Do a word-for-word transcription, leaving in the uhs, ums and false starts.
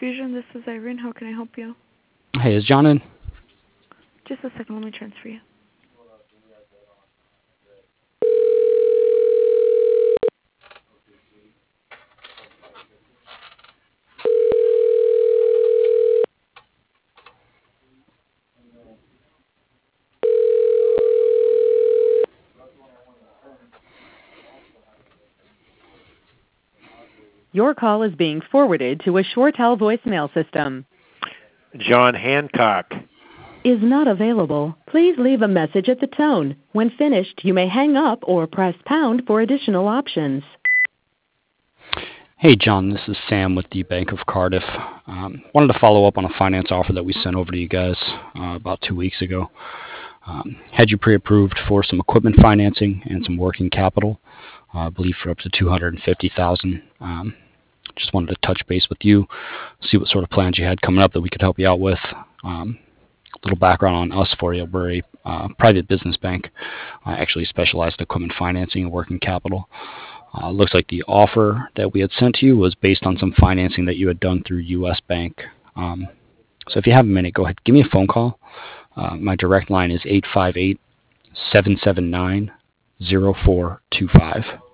Fusion, this is Irene. How can I help you? Hey, is John in? Just a second, let me transfer you. Your call is being forwarded to a ShoreTel voicemail system. John Hancock. Is not available. Please leave a message at the tone. When finished, you may hang up or press pound for additional options. Hey, John, this is Sam with the Bank of Cardiff. Um, wanted to follow up on a finance offer that we sent over to you guys uh, about two weeks ago. Um, had you pre-approved for some equipment financing and some working capital, uh, I believe for up to two hundred fifty thousand dollars. Um, just wanted to touch base with you, see what sort of plans you had coming up that we could help you out with. Um, a little background on us for you. We're a uh, private business bank, uh, actually specialized in equipment financing and working capital. Uh, looks like the offer that we had sent to you was based on some financing that you had done through U S Bank. Um, so if you have a minute, go ahead, give me a phone call. Uh, my direct line is eight five eight, seven seven nine, zero four two five.